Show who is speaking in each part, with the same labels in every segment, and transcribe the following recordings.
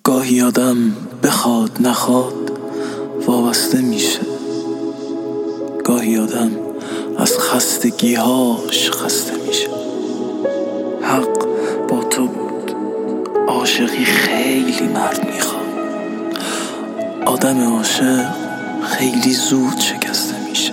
Speaker 1: گاهی آدم بخواد نخواد وابسته میشه، گاهی آدم از خستگیهاش خسته میشه. حق با تو بود، عاشقی خیلی مرد میخواد، آدم عاشق خیلی زود شکسته میشه.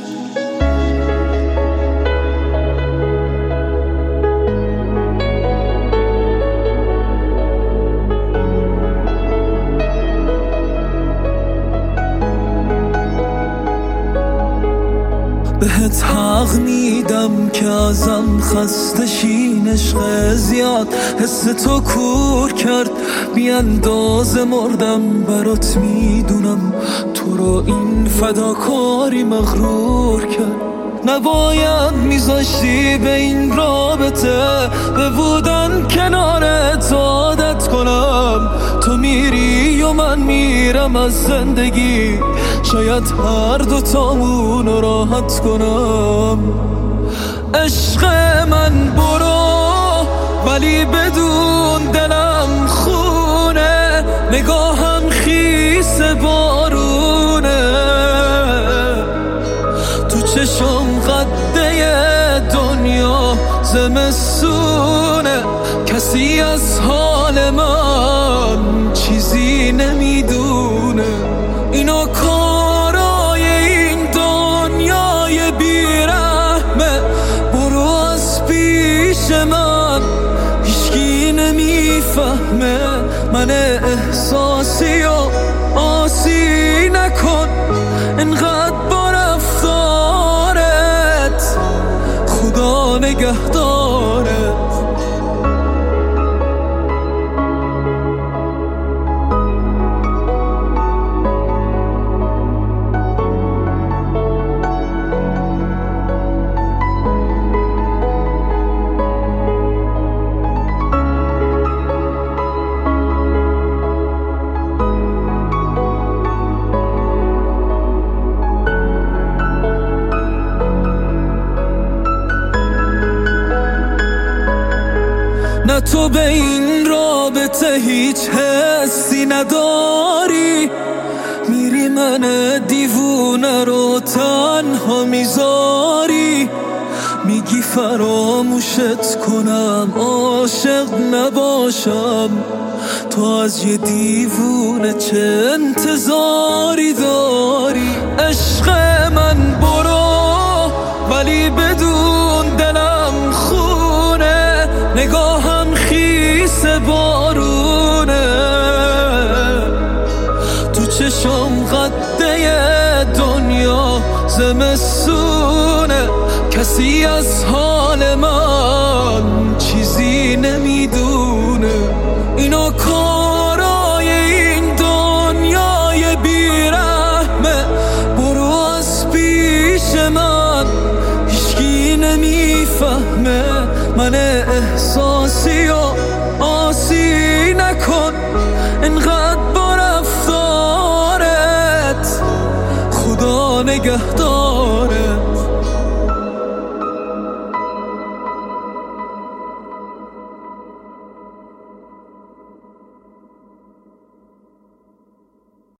Speaker 1: بهت حق میدم که ازم خسته شین، عشق زیاد حس تو کور کرد، بی اندازه مردم برات، میدونم تو رو این فداکاری مغرور کرد. نباید میذاشتی به این رابطه به بودن کنارت عادت کنم. تو میری و من میرم از زندگی، شاید هر دوتامون رو راحت کنم. عشق من برو ولی بدون دلم خونه، نگاهم خیس بارونه، تو چشم قده دنیا زمستونه، کسی از حال من چیزی نمیدونه. اینا کارای این دنیای بیرحمه، برو از پیش من، هیچکی نمیفهمه. من احساسی و آسی نکن انقدر با رفتارت، خدا نگهدارت. نه تو به این رابطه هیچ حسی نداری، میری من دیوونه رو تنها میذاری، میگی فراموشت کنم عاشق نباشم. تو از یه دیوونه چه انتظاری داری؟ عشق من برو ولی بدون دلم خونه، نگاهم خیس بارونه، تو چشم قده دنیا زمستونه، کسی از حال من چیزی نمیدونه. اینا کارای این دنیای بیرحمه، برو از پیش من، هیچکی نمیفهمه. من احساسی و آسی نکن انقدر با رفتارت، خدا نگهدارت.